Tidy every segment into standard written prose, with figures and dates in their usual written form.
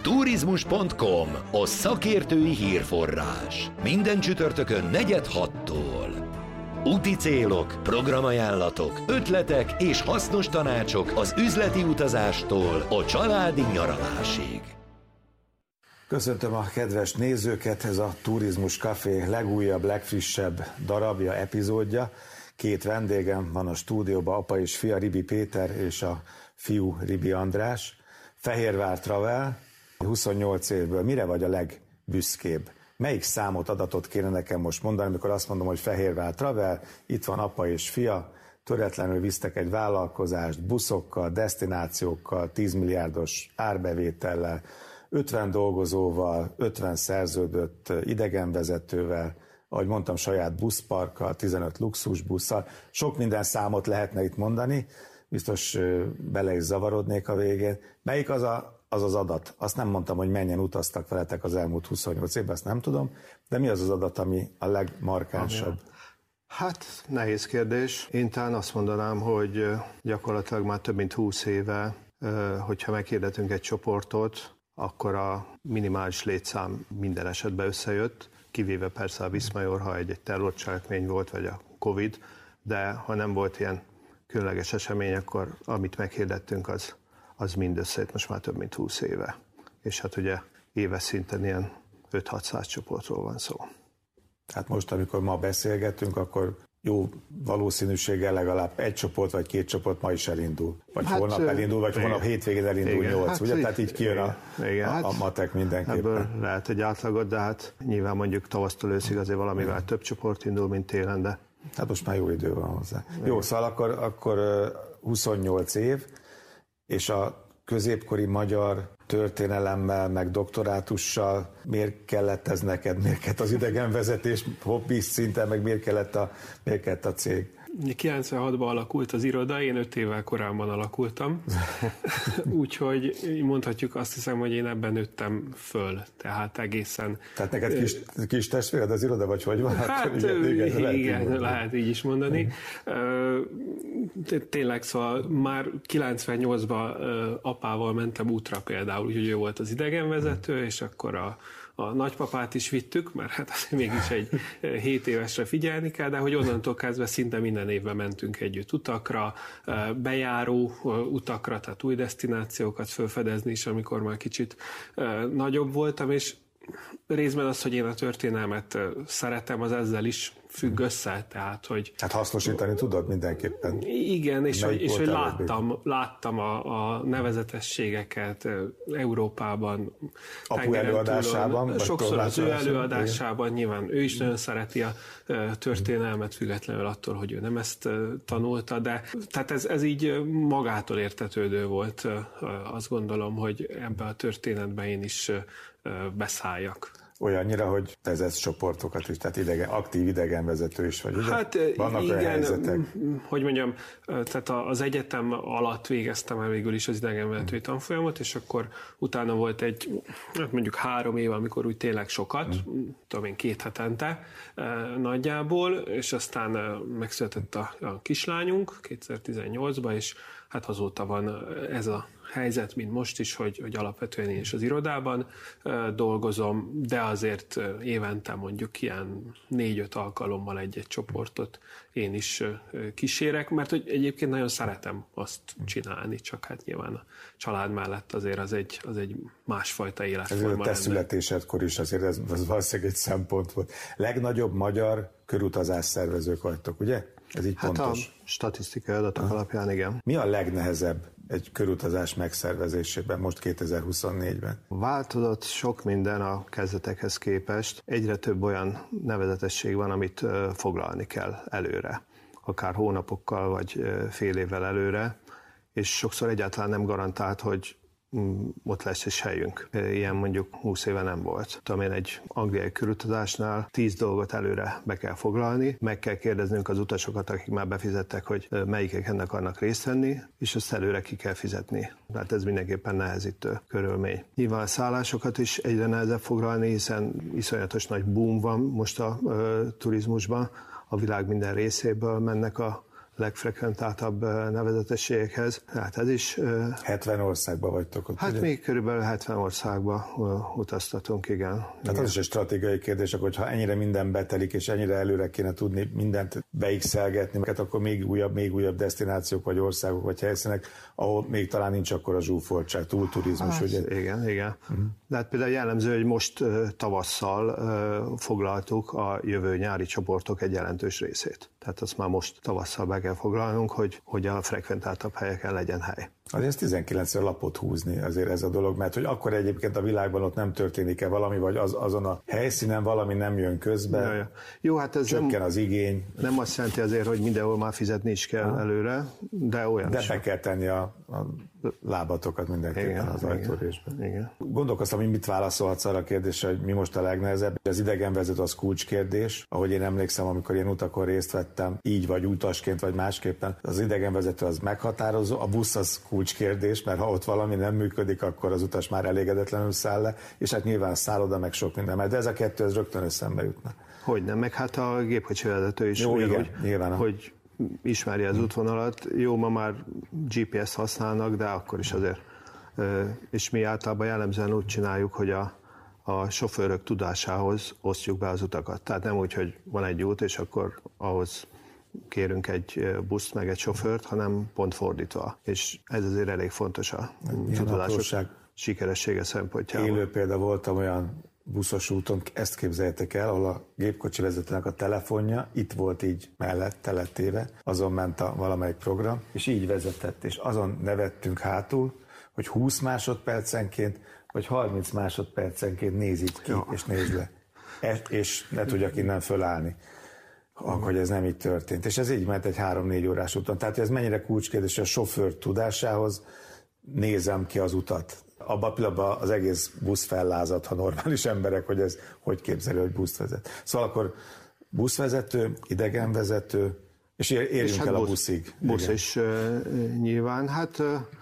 Turizmus.com, a szakértői hírforrás. Minden csütörtökön 4-6-tól. Úti célok, programajánlatok, ötletek és hasznos tanácsok az üzleti utazástól a családi nyaralásig. Köszöntöm a kedves nézőket, ez a Turizmus Café legújabb, legfrissebb darabja, epizódja. Két vendégem van a stúdióban, apa és fia, Ribi Péter és a fiú, Ribi András. Fehérvár Travel, 28 évből mire vagy a legbüszkébb? Melyik számot, adatot kéne nekem most mondani, amikor azt mondom, hogy Fehérvár Travel, itt van apa és fia, töretlenül visztek egy vállalkozást, buszokkal, desztinációkkal, 10 milliárdos árbevétellel, 50 dolgozóval, 50 szerződött idegenvezetővel, ahogy mondtam, saját buszparkkal, 15 luxusbusszal. Sok minden számot lehetne itt mondani, biztos bele is zavarodnék a végén. Melyik az az adat? Azt nem mondtam, hogy mennyien utaztak veletek az elmúlt 28 évben, ezt nem tudom, de mi az az adat, ami a legmarkánsabb? Hát nehéz kérdés. Én talán azt mondanám, hogy gyakorlatilag már több mint 20 éve, hogyha meghirdetünk egy csoportot, akkor a minimális létszám minden esetben összejött, kivéve persze a Viszmajor, ha egy terrorcselekmény volt, vagy a Covid, de ha nem volt ilyen különleges esemény, akkor amit meghirdettünk, az mind összejött most már több mint 20 éve. És hát ugye éves szinten ilyen 5-600 csoportról van szó. Tehát most, amikor ma beszélgetünk, akkor jó valószínűséggel legalább egy csoport vagy két csoport ma is elindul. Vagy hát, holnap elindul, vagy holnap hétvégén elindul 8, hát, ugye? Tehát így kijön a matek mindenképpen. Ebből lehet egy átlagot, de hát nyilván mondjuk tavasztól őszig azért valamivel több csoport indul, mint télen, de... Hát most már jó idő van hozzá. Jó, szóval akkor 28 év, és a középkori magyar történelemmel, meg doktorátussal miért kellett ez neked, miért kellett az idegenvezetés hobbi szinten, meg miért kellett a cég? 96-ban alakult az iroda, én 5 évvel korábban alakultam, úgyhogy mondhatjuk, azt hiszem, hogy én ebben nőttem föl, tehát egészen... Tehát neked kis testvéred az iroda, vagy hogy van? Hát igen, lehet így is mondani. Tényleg, szóval már 98-ban apával mentem útra például, úgyhogy ő volt az idegenvezető, és akkor a nagypapát is vittük, mert hát mégis egy 7 évesre figyelni kell, de hogy onnantól kezdve szinte minden évben mentünk együtt utakra, bejáró utakra, tehát új desztinációkat felfedezni is, amikor már kicsit nagyobb voltam, és részben az, hogy én a történelmet szeretem, az ezzel is függ össze, tehát, hogy... Hát hasznosítani tudod mindenképpen. Igen, és hogy láttam a nevezetességeket Európában. Apu előadásában? Sokszor az ő előadásában, nyilván ő is nagyon szereti a történelmet, függetlenül attól, hogy ő nem ezt tanulta, de tehát ez így magától értetődő volt. Azt gondolom, hogy ebbe a történetbe én is beszálljak. Olyannyira, hogy vezetsz csoportokat is, tehát aktív idegenvezető is vagy, ugye? Hát vannak igen, olyan helyzetek? Hogy mondjam, tehát az egyetem alatt végeztem el végül is az idegenvezetői tanfolyamot, és akkor utána volt egy, mondjuk 3 év, amikor úgy tényleg sokat, tudom én 2 hetente nagyjából, és aztán megszületett a kislányunk 2018-ban, és hát azóta van ez a helyzet, mint most is, hogy alapvetően én is az irodában dolgozom, de azért évente mondjuk ilyen 4-5 alkalommal egy-egy csoportot én is kísérek, mert hogy egyébként nagyon szeretem azt csinálni, csak hát nyilván a család mellett azért az egy másfajta életforma. Ez a te születésedkor is azért ez valószínűleg egy szempont volt. Legnagyobb magyar körutazás szervezők vagytok, ugye? Ez így pontos. Hát a statisztikai adatok alapján igen. Mi a legnehezebb egy körutazás megszervezésében most 2024-ben? Változott sok minden a kezdetekhez képest. Egyre több olyan nevezetesség van, amit foglalni kell előre. Akár hónapokkal, vagy fél évvel előre, és sokszor egyáltalán nem garantált, hogy ott lesz is helyünk. Ilyen mondjuk 20 éve nem volt. Tudom én, egy angliai körutazásnál 10 dolgot előre be kell foglalni, meg kell kérdeznünk az utasokat, akik már befizettek, hogy melyikek ennek akarnak részt venni, és azt előre ki kell fizetni. Tehát ez mindenképpen nehezítő körülmény. Nyilván a szállásokat is egyre nehezebb foglalni, hiszen iszonyatos nagy boom van most a turizmusban. A világ minden részéből mennek a legfrekventáltabb nevezetességekhez. Hát ez is... 70 országban vagytok ott. Hát ugye? még körülbelül 70 országba utaztatunk, igen. Tehát az is egy stratégiai kérdés, hogy ha ennyire minden betelik, és ennyire előre kéne tudni mindent beixelgetni, akkor még újabb desztinációk, vagy országok, vagy helyszínek, ahol még talán nincs akkor a zsúfoltság, túlturizmus. Hát, ugye? Igen. De hát például jellemző, hogy most tavasszal foglaltuk a jövő nyári csoportok egy jelentős részét. Tehát azt már most tavasszal be kell foglalnunk, hogy a frekventáltabb helyeken legyen hely. Azért 19-szer lapot húzni azért ez a dolog, mert hogy akkor egyébként a világban ott nem történik-e valami, vagy azon a helyszínen valami nem jön közbe, Ja. Jó, hát ez csökken az igény. Nem azt jelenti azért, hogy mindenhol már fizetni is kell előre, de olyan De is. be kell tenni a lábatokat mindenképpen az ajtórésben. Igen. Gondolkoztam, hogy mit válaszolhatsz arra a kérdésre, hogy mi most a legnehezebb. Az idegenvezető az kulcskérdés. Ahogy én emlékszem, amikor én utakon részt vettem, így vagy utasként, vagy másképpen, az idegenvezető az meghatározó, a busz az kulcskérdés, mert ha ott valami nem működik, akkor az utas már elégedetlenül száll le, és hát nyilván szálloda meg sok minden, de ez a kettő ez rögtön eszembe jutna. Hogyne, meg hát a gépkocsi vezető is, jó, igen, nyilván. hogy ismeri az útvonalat. Jó, ma már GPS-t használnak, de akkor is azért. És mi általában jellemzően úgy csináljuk, hogy a sofőrök tudásához osztjuk be az utakat. Tehát nem úgy, hogy van egy út, és akkor ahhoz kérünk egy buszt, meg egy sofőrt, hanem pont fordítva. És ez azért elég fontos a tudások sikeressége szempontjából. Élő példa voltam olyan buszos úton, ezt képzeljétek el, ahol a gépkocsi vezetőnek a telefonja itt volt így mellette letéve, azon ment valamelyik program, és így vezetett, és azon nevettünk hátul, hogy 20 másodpercenként, vagy 30 másodpercenként néz így ki, és nézd le. És ne tudjak innen fölállni, hogy ez nem így történt. És ez így ment egy 3-4 órás úton. Tehát ez mennyire kulcskérdés, a sofőr tudásához nézem ki az utat. Abban a pillanatban az egész busz fellázad, ha normális emberek, hogy ez hogy képzeli, hogy buszt vezet. Szóval akkor buszvezető, idegenvezető, és érjünk hát el a buszig. Busz is nyilván. Hát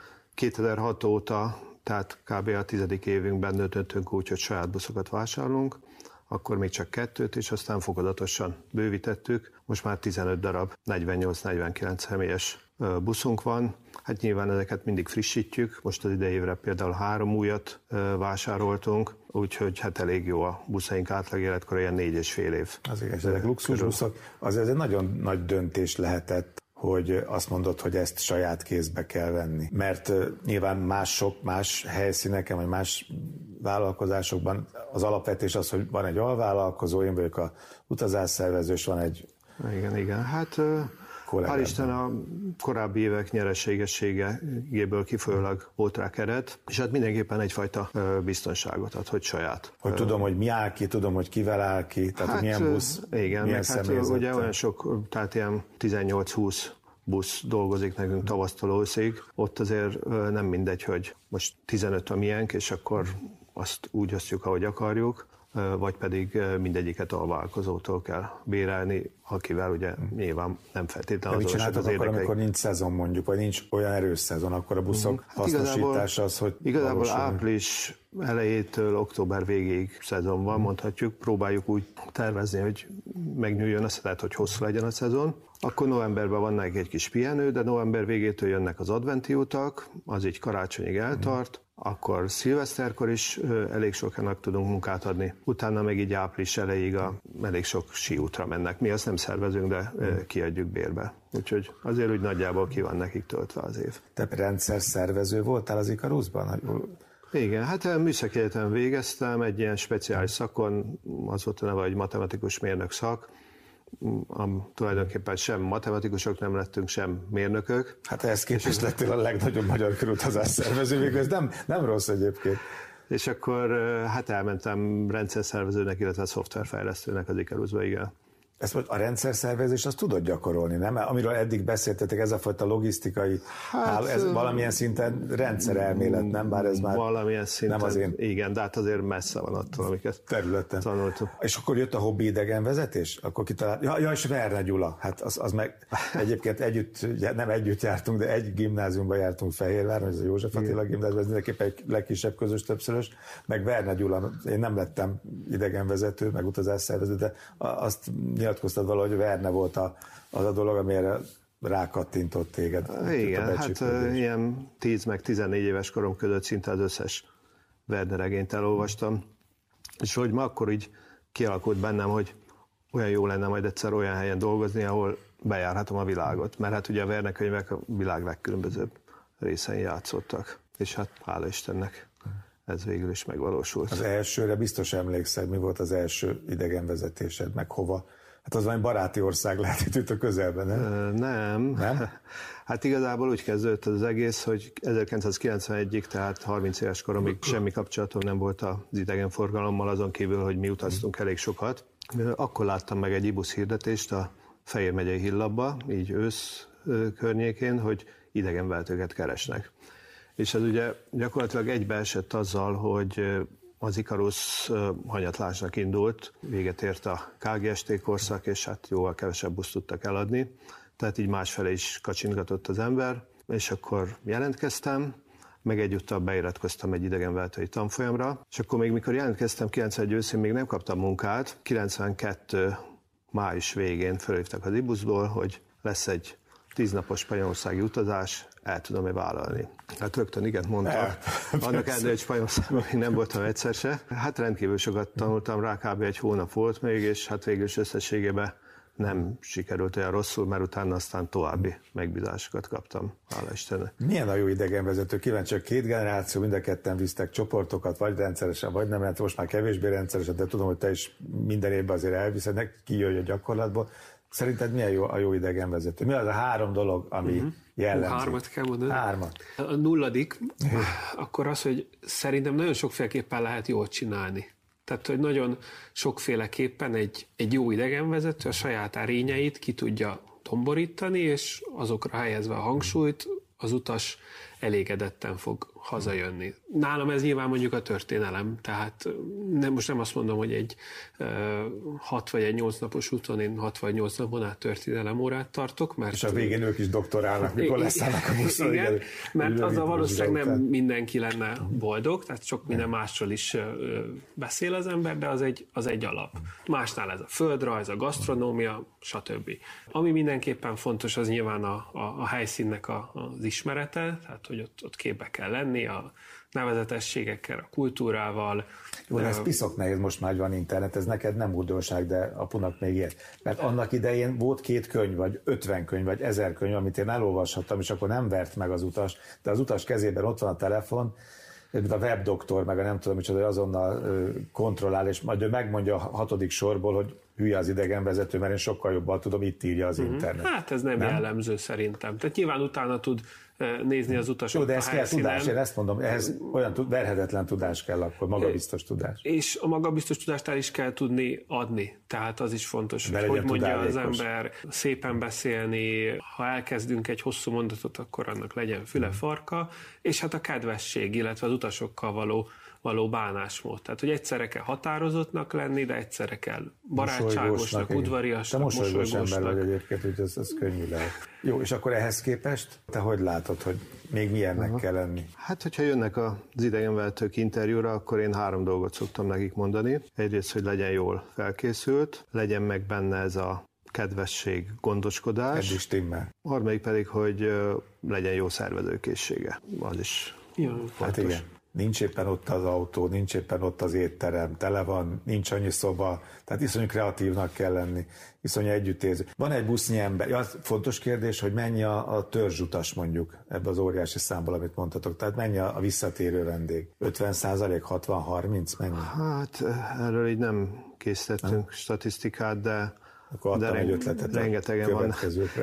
2006 óta, tehát kb. A 10. évünkben döntöttünk úgy, hogy saját buszokat vásárolunk, akkor még csak 2, és aztán fokozatosan bővítettük. Most már 15 darab, 48-49 személyes buszunk van. Hát nyilván ezeket mindig frissítjük. Most az idei évre például 3 újat vásároltunk, úgyhogy hát elég jó a buszaink átlag életkor, ilyen 4,5 év. Az igaz, ezek luxusbuszok. Azért ez egy nagyon nagy döntés lehetett, hogy azt mondod, hogy ezt saját kézbe kell venni. Mert nyilván más helyszíneken, vagy más vállalkozásokban az alapvetés az, hogy van egy alvállalkozó, én vagyok a utazásszervező, és van egy... Igen. Hát hál' Isten a korábbi évek nyereségességéből kifolyólag volt rá keret, és hát mindenképpen egyfajta biztonságot ad, hogy saját. Hogy tudom, hogy mi áll ki, tudom, hogy kivel áll ki, tehát hát, milyen busz, igen, milyen hát ugye olyan sok, tehát ilyen 18-20 busz dolgozik nekünk tavasztól őszig. Ott azért nem mindegy, hogy most 15 a miénk, és akkor azt úgy osztjuk, ahogy akarjuk, vagy pedig mindegyiket a vállalkozótól kell bérelni, akivel ugye nyilván nem feltétlenül azonosak az érdekeik. Akkor, amikor nincs szezon mondjuk, vagy nincs olyan erős szezon, akkor a buszok hasznosítása az, hogy... Igazából április elejétől október végéig szezon van, mondhatjuk. Próbáljuk úgy tervezni, hogy megnyúljon az, tehát hogy hosszú legyen a szezon. Akkor novemberben van egy kis pihenő, de november végétől jönnek az adventi utak, az így karácsonyig eltart, akkor szilveszterkor is elég sokának tudunk munkát adni. Utána meg így április elejéig elég sok síútra mennek. Mi azt nem szervezünk, de kiadjuk bérbe. Úgyhogy azért úgy nagyjából ki van nekik töltve az év. Te rendszer szervező voltál az Ikarusban? Igen, hát műszaki egyetemen végeztem, egy ilyen speciális szakon, az volt a neve, hogy matematikus mérnök szak. Tulajdonképpen sem matematikusok nem lettünk, sem mérnökök. Hát ehhez képest lettél a legnagyobb magyar körutazás szervező, végül ez nem rossz egyébként. És akkor hát elmentem rendszerszervezőnek, illetve szoftverfejlesztőnek az Ikarusba, igen. Ezt a rendszerszervezést azt tudod gyakorolni, nem? Amiről eddig beszéltetek, ez a fajta logisztikai, ez valamilyen szinten rendszerelmélet, nem? Bár ez már valamilyen szinten, nem az én... igen, de hát azért messze van attól, amiket területen tanultuk. És akkor jött a hobbi idegenvezetés? Akkor kitalált, és Verne Gyula, hát az meg egyébként nem együtt jártunk, de egy gimnáziumban jártunk Fehérváron, ez a József Attila gimnázium, ez mindenképpen egy legkisebb közös többszörös, meg Verne Gyula, én nem lettem idegenvezető, meg utazásszervező, de azt nyilatkoztad valahogy, hogy Verne volt az a dolog, amire rákattintott téged. Igen, hát ilyen 10 meg 14 éves korom között szinte az összes Verne regényt elolvastam, és hogy ma akkor így kialakult bennem, hogy olyan jó lenne majd egyszer olyan helyen dolgozni, ahol bejárhatom a világot, mert hát ugye a Verne könyvek a világ legkülönbözőbb részein játszottak, és hát hála Istennek ez végül is megvalósult. Az elsőre biztos emlékszel, mi volt az első idegenvezetésed, meg hova? Hát az valami baráti ország lehetett itt a közelben, nem? Nem. Hát igazából úgy kezdődött az egész, hogy 1991-ig, tehát 30 éves koromig semmi kapcsolatom nem volt az idegenforgalommal, azon kívül, hogy mi utaztunk elég sokat. Akkor láttam meg egy ibusz hirdetést a Fejér megyei Hírlapba, így ősz környékén, hogy idegenvezetőket keresnek. És ez ugye gyakorlatilag egybeesett azzal, hogy az Ikarus hanyatlásnak indult, véget ért a KGST korszak, és hát jóval kevesebb buszt tudtak eladni, tehát így másfele is kacsintgatott az ember, és akkor jelentkeztem, meg egyúttal beiratkoztam egy idegenvezetői tanfolyamra, és akkor még mikor jelentkeztem 91 őszén, még nem kaptam munkát, 92 május végén felhívtak az ibuszból, hogy lesz egy 10 napos spanyolországi utazás, el tudom-e vállalni? Hát rögtön igen mondtam. Annak ellenére, hogy Spanyolországban még nem voltam egyszer se. Hát rendkívül sokat tanultam rá, kb. Egy hónap volt még, és hát végül is összességében nem sikerült olyan rosszul, mert utána aztán további megbízásokat kaptam. Hála Istennek. Milyen a jó idegenvezető? Kíváncsi, hogy 2 generáció, mind a ketten visztek csoportokat, vagy rendszeresen, vagy nem, mert most már kevésbé rendszeresen, de tudom, hogy te is minden évben azért elviszed, kijöjj a gyakorlatból. Szerinted milyen a jó idegenvezető? Mi az a 3 dolog, ami jellemző? 3 kell mondani? 3. A 0. akkor az, hogy szerintem nagyon sokféleképpen lehet jól csinálni. Tehát, hogy nagyon sokféleképpen egy jó idegenvezető a saját erényeit ki tudja tomborítani, és azokra helyezve a hangsúlyt az utas elégedetten fog hazajönni. Nálam ez nyilván mondjuk a történelem, tehát most nem azt mondom, hogy egy 6 vagy egy 8 napos úton én 6 vagy 8 napon át történelem órát tartok, mert... És a végén ők is doktorálnak, mikor leszállnak a buszon. Igen, mert azzal valószínűleg nem mindenki lenne boldog, tehát sok minden másról is beszél az ember, de az egy alap. Másnál ez a földrajz, a gasztronómia, stb. Ami mindenképpen fontos, az nyilván a helyszínnek az ismerete, tehát hogy ott képbe kell lenni a nevezetességekkel, a kultúrával. Jó, de ez piszok nehéz, most már van internet, ez neked nem újdonság, de apunak még ilyen. Mert annak idején volt 2 könyv, vagy 50 könyv, vagy 1000 könyv, amit én elolvashattam, és akkor nem vert meg az utas, de az utas kezében ott van a telefon, mint a webdoktor, meg a nem tudom micsoda, azonnal kontrollál, és majd ő megmondja a 6. sorból, hogy hülye az idegenvezető, mert én sokkal jobban tudom, itt írja az internet. Hát ez nem jellemző szerintem. Tehát nyilván utána tud nézni az utasok. Jó, de ez kell tudás, én ezt mondom, ehhez olyan verhetetlen tudás kell, akkor magabiztos tudás. És a magabiztos tudást el is kell tudni adni. Tehát az is fontos, hogy mondja az ember, szépen beszélni, ha elkezdünk egy hosszú mondatot, akkor annak legyen füle, farka, és hát a kedvesség, illetve az utasokkal való bánásmód. Tehát, hogy egyszerre kell határozottnak lenni, de egyszerre kell barátságosnak, udvariasnak, te mosolygós ember vagy egyébként, úgyhogy ez könnyű lehet. Jó, és akkor ehhez képest te hogy látod, hogy még milyennek kell lenni? Hát, hogyha jönnek az idegenvezetők interjúra, akkor én 3 dolgot szoktam nekik mondani. Egyrészt, hogy legyen jól felkészült, legyen meg benne ez a kedvesség, gondoskodás. Ez is timmel. Harmadik pedig, hogy legyen jó szervezőkészsége. Az is fontos. Hát igen. Nincs éppen ott az autó, nincs éppen ott az étterem, tele van, nincs annyi szoba, tehát iszonyú kreatívnak kell lenni, iszonyú együttérző. Van egy busznyi ember, ja, fontos kérdés, hogy mennyi a törzsutas mondjuk ebbe az óriási számból, amit mondtatok, tehát mennyi a visszatérő vendég? 50%, 60-30, mennyi? Hát erről így nem készítettünk statisztikát, de egy ötletet rengetegen van.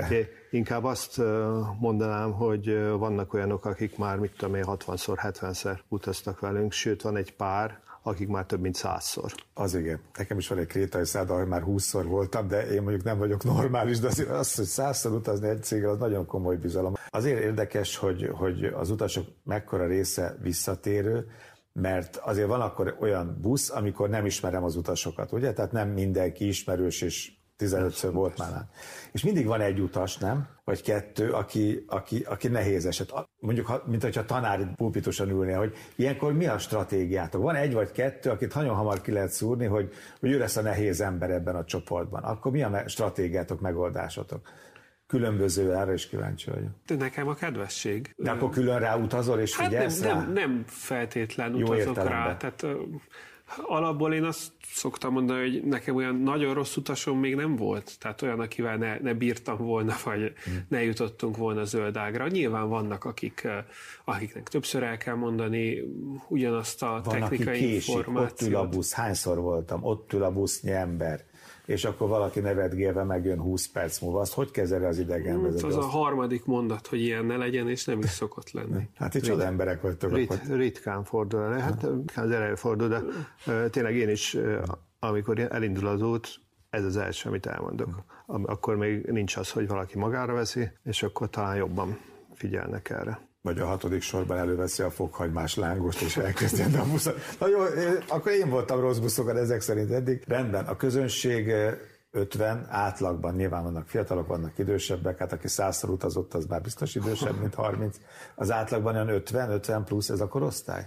Inkább azt mondanám, hogy vannak olyanok, akik már 60-szor, 70-szer utaztak velünk, sőt van egy pár, akik már több mint 100-szor. Az igen. Nekem is van egy krétai szálloda, ahol már 20-szor voltam, de én mondjuk nem vagyok normális, de azért az, hogy 100-szor utazni egy céggel, az nagyon komoly bizalom. Azért érdekes, hogy az utasok mekkora része visszatérő, mert azért van akkor olyan busz, amikor nem ismerem az utasokat, ugye? Tehát nem mindenki ismerős, és 15-ször volt már. És mindig van egy utas, nem? Vagy 2, aki nehéz eset. Mondjuk, mint hogyha tanári pulpituson ülnél, hogy ilyenkor mi a stratégiátok? Van 1 vagy 2, akit nagyon hamar ki lehet szúrni, hogy ő lesz a nehéz ember ebben a csoportban. Akkor mi a stratégiátok, megoldásotok? különböző, erre is kíváncsi vagyok. De nekem a kedvesség. De akkor külön ráutazol és figyelsz rá? Nem feltétlen utazok rá. Tehát alapból én azt szoktam mondani, hogy nekem olyan nagyon rossz utasom még nem volt. Tehát olyan, akivel ne bírtam volna, vagy ne jutottunk volna zöld ágra. Nyilván vannak, akiknek többször el kell mondani ugyanazt a technikai információt. Ott ül a busz, hányszor voltam, ott ül a busznyi ember, és akkor valaki nevetgélve megjön 20 perc múlva. Azt hogy kezeli az idegenvezető? Az a harmadik mondat, hogy ilyen ne legyen, és nem is szokott lenni. Hát itt csoda emberek vagytok. Ritkán fordul elő, hát az előfordul, de tényleg én is, amikor elindul az út, ez az első, amit elmondok. Akkor még nincs az, hogy valaki magára veszi, és akkor talán jobban figyelnek erre. Vagy a 6. sorban előveszi a fokhagymás lángost, és elkezdi a buszot. Na jó, akkor én voltam rossz buszokat ezek szerint eddig. Rendben, a közönség 50 átlagban, nyilván vannak fiatalok, vannak idősebbek, hát aki 100-szor utazott, az már biztos idősebb, mint 30. Az átlagban olyan 50 plusz ez a korosztály?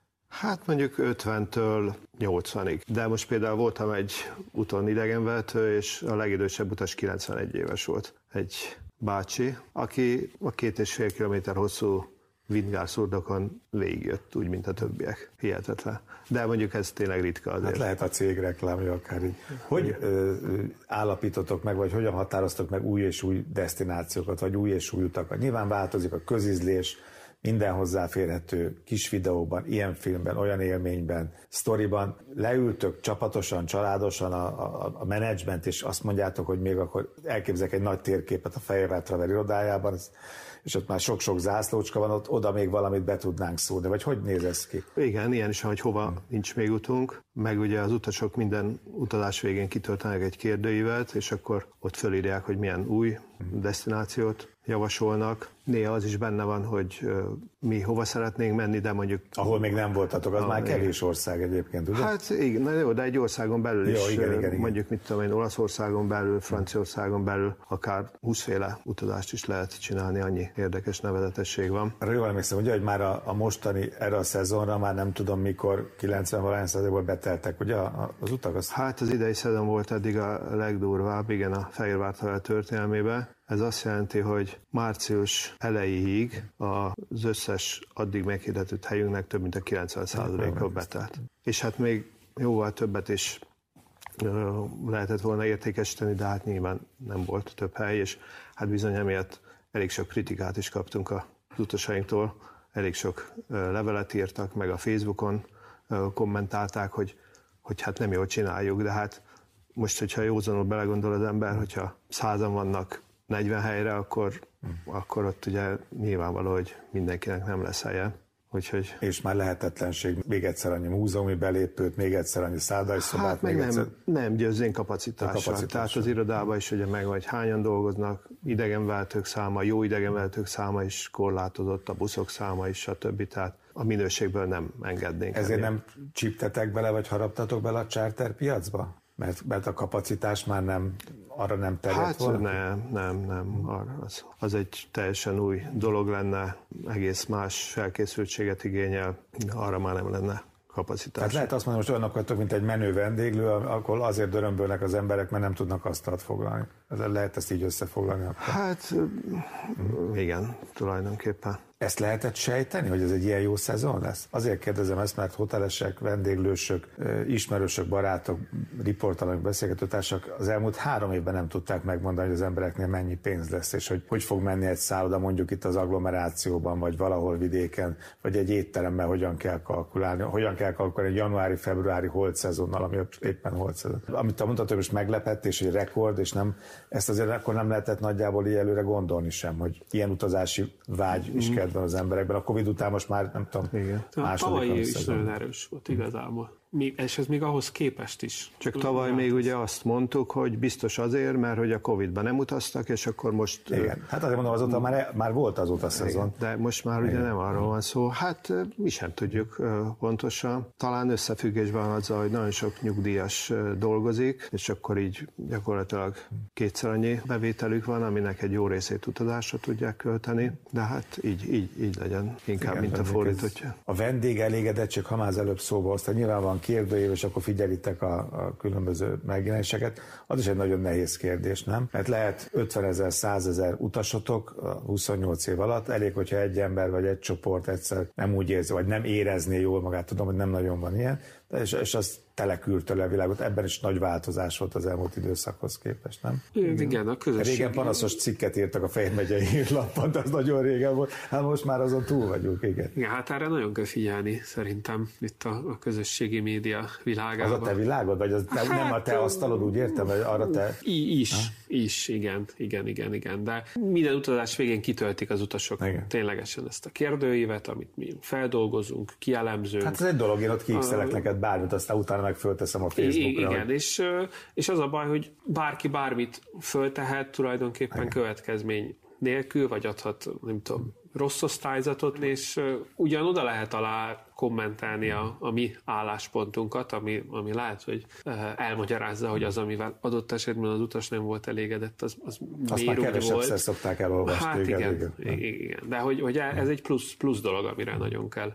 Hát mondjuk 50-től 80-ig. De most például voltam egy úton idegenvezető, és a legidősebb utas 91 éves volt. Egy bácsi, aki a 2,5 kilométer hosszú Vindgár-szurdokon végigjött, úgy, mint a többiek. Hihetetlen. De mondjuk ez tényleg ritka azért. Hát lehet a cég reklámja akár így. Hogy állapítotok meg, vagy hogyan határoztok meg új és új desztinációkat, vagy új és új utakat? Nyilván változik a közízlés, minden hozzáférhető kis videóban, ilyen filmben, olyan élményben, sztoriban. Leültök csapatosan, családosan a menedzsment, és azt mondjátok, hogy még akkor elképzelek egy nagy térképet a Fehérvár Travel irodájában, és ott már sok-sok zászlócska van, oda még valamit be tudnánk szúrni, vagy hogy néz ez ki? Igen, ilyen is, hogy hova nincs még utunk, meg ugye az utasok minden utazás végén kitöltenek egy kérdőívet, és akkor ott fölírják, hogy milyen új desztinációt javasolnak. Néha az is benne van, hogy mi hova szeretnénk menni, de mondjuk... Ahol még nem voltatok, az már kevés ország egyébként, ugye? Hát igen, na jó, de egy országon belül is, igen. mondjuk mit tudom én, Olaszországon belül, Franciaországon belül, akár 20 féle utazást is lehet csinálni, annyi érdekes nevezetesség van. Jól emlékszem, ugye, hogy már a mostani, erre a szezonra már nem tudom mikor, 90-valány% beteltek, ugye az utak? Hát az idei szezon volt eddig a legdurvább, igen, a Fehérvár Travel történelmében. Ez azt jelenti, hogy március elejéig az összes addig meghirdetett helyünknek több mint a 90%-a betelt. És hát még jóval többet is lehetett volna értékesíteni, de hát nyilván nem volt több hely, és hát bizony emiatt elég sok kritikát is kaptunk az utasainktól, elég sok levelet írtak, meg a Facebookon kommentálták, hogy hát nem jól csináljuk, de hát most, hogyha józanul belegondol az ember, hogyha 100-an vannak 40 helyre, akkor ott ugye nyilvánvaló, hogy mindenkinek nem lesz helye. Úgyhogy... És már lehetetlenség, még egyszer annyi múzeumi belépőt, még egyszer annyi szállásszobát, hát még egyszer... Nem győzzén kapacitással. Tehát az irodában is ugye meg vagy hányan dolgoznak, idegenvezetők száma, jó idegenvezetők száma is korlátozott, a buszok száma is, stb. Tehát a minőségből nem engednénk. Ezért nem csíptetek bele, vagy haraptatok bele a charter piacba? Mert a kapacitás már arra nem terjedt volna? Hát nem. Az egy teljesen új dolog lenne, egész más felkészültséget igényel, arra már nem lenne kapacitás. Tehát lehet azt mondani, hogy olyanok vagytok, mint egy menő vendéglő, akkor azért dörömbölnek az emberek, mert nem tudnak asztalt foglalni. Lehet ezt így összefoglalni? Akkor? Hát igen, tulajdonképpen. Ezt lehetett sejteni, hogy ez egy ilyen jó szezon lesz? Azért kérdezem ezt, mert hotelesek, vendéglősök, ismerősök, barátok, riportalanyok, beszélgetőtársak az elmúlt 3 évben nem tudták megmondani, hogy az embereknél mennyi pénz lesz, és hogy fog menni egy szálloda mondjuk itt az agglomerációban, vagy valahol vidéken, vagy egy étteremmel hogyan kell kalkulálni egy januári-februári holt szezonnal, ami éppen holt szezon. Amit mondtad, hogy most meglepett, és egy rekord, és nem, ezt azért akkor nem lehetett nagyjából így előre gondolni sem, hogy ilyen utazási vágy is van az emberekben. A Covid után most már nem tudom, második. Tavalyi is nagyon erős volt igazából. És ez még ahhoz képest is. Csak tavaly még ugye azt mondtuk, hogy biztos azért, mert hogy a Covid-ban nem utaztak, és akkor most... Igen, hát azért mondom, azóta már volt azóta szezon. De most már ugye nem arról van szó. Hát mi sem tudjuk pontosan. Talán összefüggésben van azzal, hogy nagyon sok nyugdíjas dolgozik, és akkor így gyakorlatilag 2-szer annyi bevételük van, aminek egy jó részét utazásra tudják költeni, de hát így legyen inkább, igen, mint a fordítottja. A vendég elégedettség, ha már az előbb szóba hozta, nyilván van kérdőjév, és akkor figyelitek a különböző megjelenéseket, az is egy nagyon nehéz kérdés, nem? Mert lehet 50 000, 100 000 utasotok 28 év alatt, elég, hogyha egy ember vagy egy csoport egyszer nem úgy érzi, vagy nem érezné jól magát, tudom, hogy nem nagyon van ilyen, és az teleküldte a világot. Ebben is nagy változás volt az elmúlt időszakhoz képest, nem? Igen, a közösség. Régen panaszos cikket írtak a Fejér megyei hírlapban, de az nagyon régen volt. Hát most már azon túl vagyunk, igen. Igen, hát erre nagyon kell figyelni, szerintem itt a közösségi média világában. Az a te világod, vagy az nem a te asztalod, úgy értem, vagy arra te... Is, igen. De minden utazás végén kitöltik az utasok ténylegesen ezt a kérdőívet, amit mi feldolgozunk, kielemzünk. Hát ez egy dolog, én ott kiixelek neked bármit, aztán utána meg fölteszem a Facebookra. Igen, és az a baj, hogy bárki bármit föltehet tulajdonképpen következmény nélkül, vagy adhat, nem tudom, rossz osztályzatot, és ugyan oda lehet alá kommentálni a mi álláspontunkat, ami lehet, hogy elmagyarázza, hogy az, amivel adott esetben az utas nem volt elégedett, az azt már kevesebbszer szokták elolvasni. Hát igen. De hogy ez egy plusz dolog, amire nagyon kell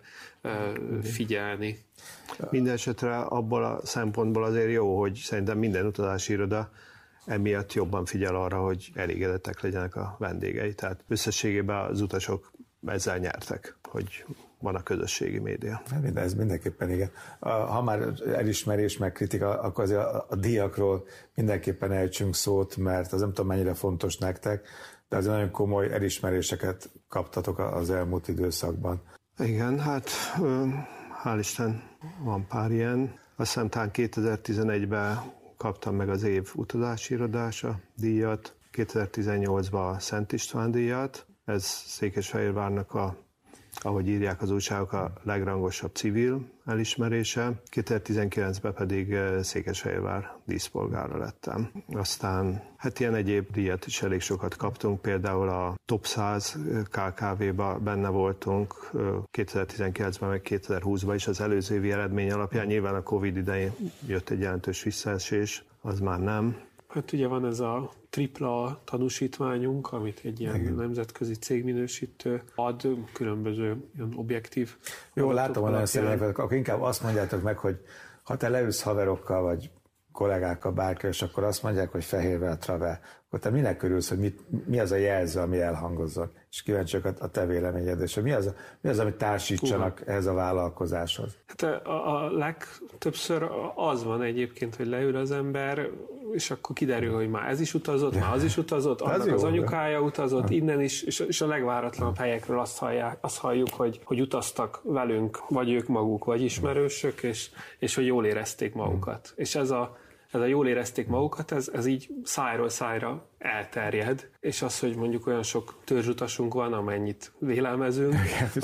figyelni. Minden esetre abból a szempontból azért jó, hogy szerintem minden utazási iroda emiatt jobban figyel arra, hogy elégedettek legyenek a vendégei. Tehát összességében az utasok ezzel nyertek, hogy van a közösségi média. Ez mindenképpen igen. Ha már elismerés meg kritika, akkor azért a díjakról mindenképpen ejtsünk szót, mert az nem tudom mennyire fontos nektek, de azért nagyon komoly elismeréseket kaptatok az elmúlt időszakban. Igen, hát hál' Isten van pár ilyen. Azt hiszem talán 2011-ben kaptam meg az év utazási irodása díjat, 2018-ban a Szent István díjat, ez Székesfehérvárnak ahogy írják az újságok, a legrangosabb civil elismerése. 2019-ben pedig Székesfehérvár díszpolgára lettem. Aztán hát ilyen egyéb díjat is elég sokat kaptunk, például a Top 100 KKV-ba benne voltunk 2019-ben, meg 2020-ban is az előző évi eredmény alapján. Nyilván a Covid idején jött egy jelentős visszaesés, az már nem. Hát ugye van ez a tripla tanúsítványunk, amit egy ilyen nemzetközi cégminősítő ad, különböző ilyen objektív. Jó, látom, hogy nagyon szépen, akkor inkább azt mondjátok meg, hogy ha te leülsz haverokkal, vagy kollégákkal, bárki, és akkor azt mondják, hogy Fehérvár Travel, akkor te minek örülsz, hogy mi az a jelző, ami elhangozzon? És kíváncsiak a te véleményed, és mi az, amit társítsanak ehhez a vállalkozáshoz? Hát a legtöbbször az van egyébként, hogy leül az ember, és akkor kiderül, hogy már ez is utazott, már az is utazott, annak az anyukája utazott, innen is, és a legváratlanabb helyekről azt halljuk, hogy utaztak velünk, vagy ők maguk, vagy ismerősök, és hogy jól érezték magukat. És ez a jól érezték magukat, ez így szájról szájra elterjed, és az, hogy mondjuk olyan sok törzsutasunk van, amennyit vélelmezünk,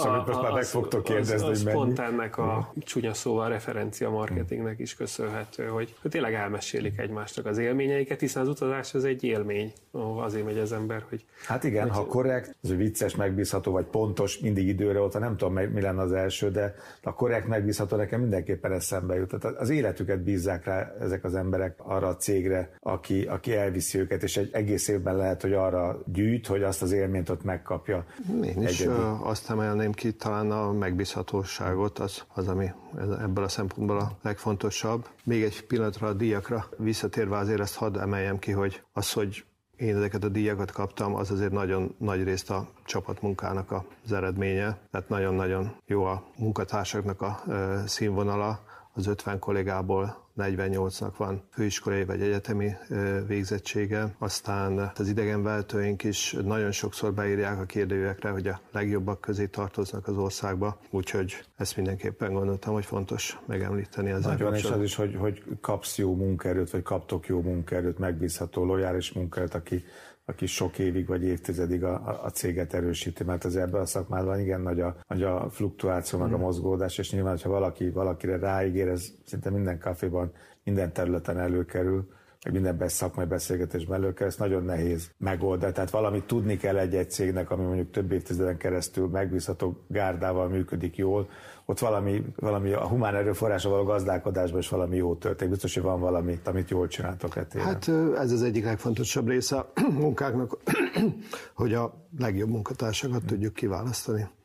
az pont ennek a csúnya szóval referencia marketingnek is köszönhető, hogy tényleg elmesélik egymásnak az élményeiket, hiszen az utazás az egy élmény, azért megy az ember, hogy... Hát igen, ha korrekt, az vicces, megbízható, vagy pontos, mindig időre ott, nem tudom, mi lenne az első, de a korrekt, megbízható nekem mindenképpen eszembe jut. Tehát az életüket bízzák rá ezek az emberek arra a cégre, aki elviszi őket, és egy egész évben lehet, hogy arra gyűjt, hogy azt az élményt ott megkapja. Én is azt emelném ki, talán a megbízhatóságot, az ami ebből a szempontból a legfontosabb. Még egy pillanatra a díjakra visszatérve azért ezt hadd emeljem ki, hogy én ezeket a díjakat kaptam, az azért nagyon nagy részt a csapatmunkának az eredménye. Tehát nagyon-nagyon jó a munkatársaknak a színvonala. Az 50 kollégából 48-nak van főiskolai vagy egyetemi végzettsége. Aztán az idegenvezetőink is nagyon sokszor beírják a kérdőívekre, hogy a legjobbak közé tartoznak az országba. Úgyhogy ezt mindenképpen gondoltam, hogy fontos megemlíteni. Nagyon, és az is, hogy kapsz jó munkaerőt, vagy kaptok jó munkaerőt, megbízható, lojális munkaerőt, aki sok évig vagy évtizedig a céget erősíti, mert az ebben a szakmában igen nagy a fluktuáció, meg a mozgódás, és nyilván, ha valakire ráígér, ez szinte minden kávéban, minden területen előkerül, meg minden szakmai beszélgetésben előkerül, ez nagyon nehéz megoldani. Tehát valamit tudni kell egy cégnek, ami mondjuk több évtizeden keresztül megbízható gárdával működik jól, ott valami a humán erőforrásra való gazdálkodásban is valami jó történik. Biztos, hogy van valami, amit jól csináltok etéren. Hát ez az egyik legfontosabb része a munkáknak, hogy a legjobb munkatársakat tudjuk kiválasztani.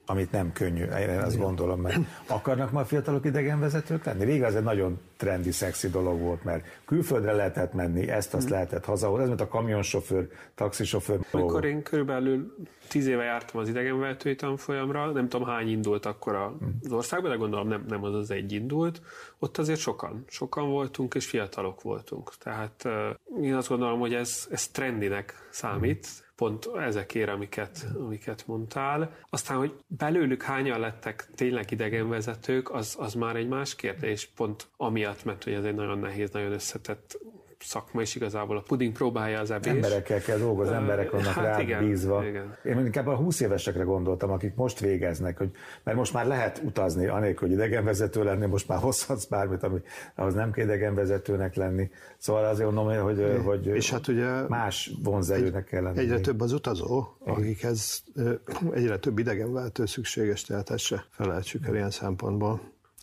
amit nem könnyű, én azt gondolom, mert akarnak ma a fiatalok idegenvezetők lenni? Régen ez egy nagyon trendi, szexi dolog volt, mert külföldre lehetett menni, ezt-azt lehetett hazahozni, ez mint a kamionsofőr, taxisofőr. Amikor én körülbelül 10 éve jártam az idegenvezetői tanfolyamra, nem tudom hány indult akkor az országban, de gondolom nem az egy indult, ott azért sokan voltunk, és fiatalok voltunk. Tehát én azt gondolom, hogy ez trendinek számít, pont ezekért, amiket mondtál. Aztán, hogy belőlük hányan lettek tényleg idegenvezetők, az már egy más kérdés, pont amiatt, mert hogy ez egy nagyon nehéz, nagyon összetett szakma, és igazából a puding próbálja az evés. Emberekkel kell dolgozni, emberek vannak rád bízva. Igen. Én inkább a 20 évesekre gondoltam, akik most végeznek, mert most már lehet utazni, anélkül, hogy idegenvezető lenni, most már hozhatsz bármit, ahhoz nem kell idegenvezetőnek lenni. Szóval azért mondom, hogy és hát ugye más vonzerőnek kell lenni. Egyre több az utazó, akikhez egyre több idegenvezető szükséges, tehát ezt se felejtsük el ilyen szempontból.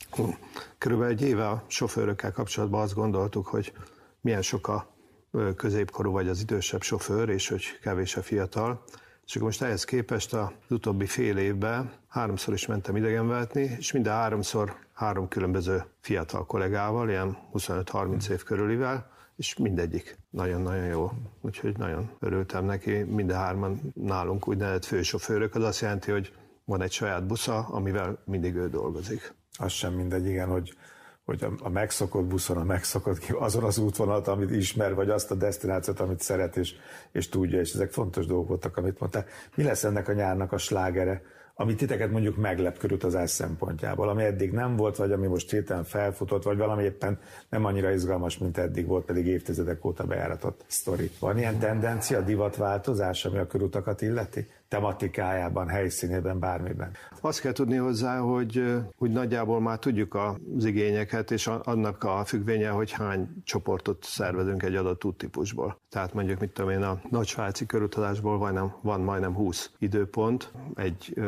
Körülbelül egy éve a sofőrökkel kapcsolatban azt gondoltuk, hogy milyen sok a középkorú vagy az idősebb sofőr, és hogy kevés a fiatal. És akkor most ehhez képest az utóbbi fél évben 3-szor is mentem idegenvezetni, és minden 3-szor 3 különböző fiatal kollégával, ilyen 25-30 év körülivel, és mindegyik nagyon-nagyon jó. Úgyhogy nagyon örültem neki. Minden 3 nálunk úgynevezett fősofőrök, az azt jelenti, hogy van egy saját busza, amivel mindig ő dolgozik. Az sem mindegy, igen, hogy a megszokott buszon, azon az útvonalat, amit ismer, vagy azt a desztinációt, amit szeret, és tudja, és ezek fontos dolgok voltak, amit mondtál. Mi lesz ennek a nyárnak a slágere, ami titeket mondjuk meglep körutazás szempontjából, ami eddig nem volt, vagy ami most hirtelen felfutott, vagy valami éppen nem annyira izgalmas, mint eddig volt, pedig évtizedek óta bejáratott sztori. Van ilyen tendencia, divatváltozás, ami a körutakat illeti? Tematikájában, helyszínében, bármiben. Azt kell tudni hozzá, hogy nagyjából már tudjuk az igényeket, és annak a függvénye, hogy hány csoportot szervezünk egy adott úttípusból. Tehát mondjuk, mit tudom én, a nagy-svájci körutazásból van majdnem 20 időpont, egy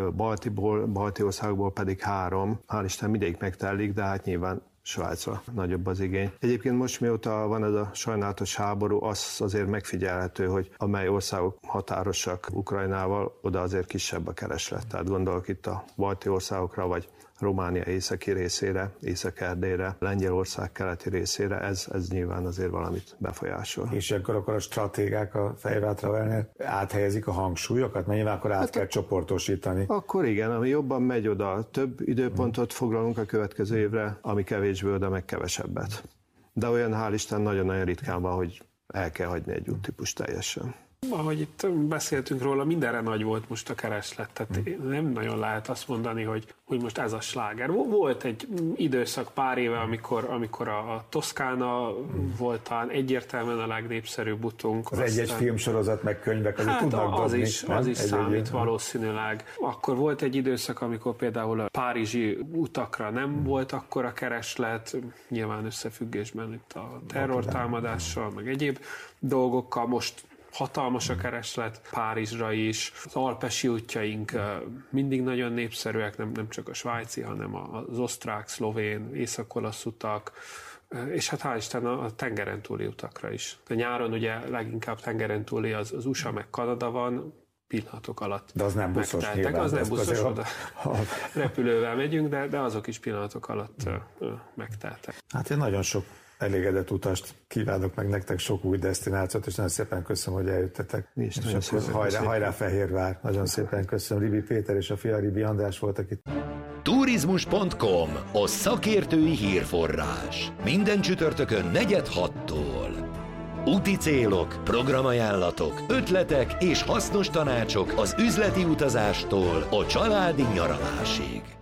balti országból pedig 3. Hál' Isten mindegyik megtelik, de hát nyilván Svájcra nagyobb az igény. Egyébként most, mióta van ez a sajnálatos háború, az azért megfigyelhető, hogy amely országok határosak Ukrajnával, oda azért kisebb a kereslet. Tehát gondolok itt a balti országokra, vagy Románia északi részére, Észak-Erdélyre, Lengyelország keleti részére, ez nyilván azért valamit befolyásol. És akkor a stratégák a Fejvátravelnél áthelyezik a hangsúlyokat, mert nyilván akkor át kell csoportosítani. Akkor igen, ami jobban megy oda, több időpontot foglalunk a következő évre, ami kevésbé oda, meg kevesebbet. De olyan, hál' Isten, nagyon-nagyon ritkán van, hogy el kell hagyni egy úttípus teljesen. Ahogy itt beszéltünk róla, mindenre nagy volt most a kereslet, tehát nem nagyon lehet azt mondani, hogy most ez a sláger. Volt egy időszak pár éve, amikor a Toszkána volt talán egyértelműen a legnépszerűbb utunk. Az egy-egy filmsorozat, meg könyvek, azért tudnak dobni. Az is számít valószínűleg. Akkor volt egy időszak, amikor például a párizsi utakra nem volt akkora kereslet, nyilván összefüggésben itt a terrortámadással, meg egyéb dolgokkal. Most hatalmas a kereslet Párizsra is, az alpesi útjaink mindig nagyon népszerűek, nem csak a svájci, hanem az osztrák, szlovén, észak-olasz utak, és hát hál' Isten a tengeren túli utakra is. A nyáron ugye leginkább tengeren túli az USA meg Kanada van, pillanatok alatt. De az nem buszos nyilván. Az nem buszos, oda repülővel megyünk, de azok is pillanatok alatt megteltek. Hát én nagyon sok elégedett utast kívánok meg nektek, sok új desztinációt, és nagyon szépen köszönöm, hogy eljöttetek. És akkor hajrá Fehérvár. Nagyon szépen köszönöm. Ribi Péter és a fia Ribi András voltak itt. Turizmus.com, a szakértői hírforrás. Minden csütörtökön 4-6-tól. Úti célok, programajánlatok, ötletek és hasznos tanácsok az üzleti utazástól a családi nyaralásig.